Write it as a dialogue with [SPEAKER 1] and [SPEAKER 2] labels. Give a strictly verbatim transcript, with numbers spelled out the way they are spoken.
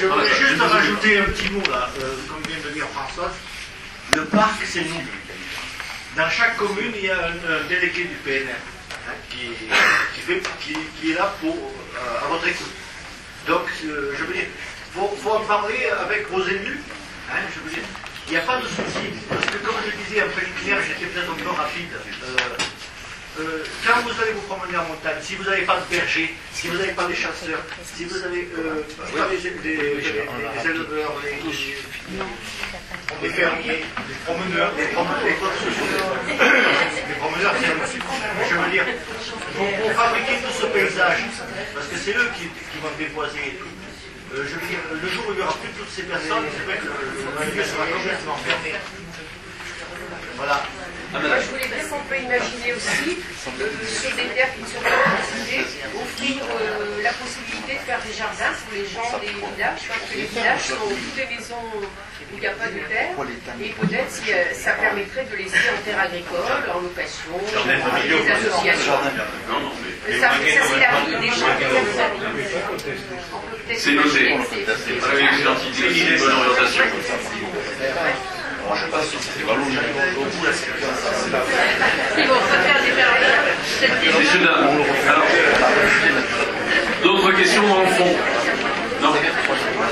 [SPEAKER 1] je voulais juste rajouter un petit mot là, euh, comme vient de dire François. Le parc, c'est nous. Dans chaque commune, il y a un, un délégué du P N R hein, qui, qui, fait, qui, qui est là pour, euh, à votre écoute. Donc, euh, je veux dire, il faut, faut en parler avec vos élus. Hein, je veux dire, il n'y a pas de souci. Parce que, comme je disais en préliminaire, j'étais peut-être un peu rapide. Euh, Euh, quand vous allez vous promener en montagne, si vous n'avez pas de berger, si vous n'avez pas des chasseurs, si vous avez euh, pas les, les, les, les éleveurs, les, les fermiers, les promeneurs, les promeneurs, les les promeneurs, je veux dire, pour, pour fabriquer tout ce paysage, parce que c'est eux qui, qui vont déboiser et tout. Euh, je veux dire, le jour où il n'y aura plus toutes ces personnes, c'est vrai que le, le milieu sera complètement fermé. Voilà.
[SPEAKER 2] Moi, je voulais dire qu'on peut imaginer aussi, euh, sur des terres qui ne sont pas cultivées, offrir euh, la possibilité de faire des jardins pour les gens des villages, parce que les villages sont toutes des maisons où il n'y a pas de terre, et peut-être si, euh, ça permettrait de laisser en terre agricole, en location, des associations. Ça, ça c'est la vie des gens qui aiment ça.
[SPEAKER 3] C'est noté. Très excellente idée, c'est une bonne orientation.
[SPEAKER 4] Moi je passe sur cette ballon, j'arrive au bout là, c'est comme ça.
[SPEAKER 2] Ils vont refaire des périodes.
[SPEAKER 3] Messieurs, dames, alors, d'autres questions dans le fond? Non.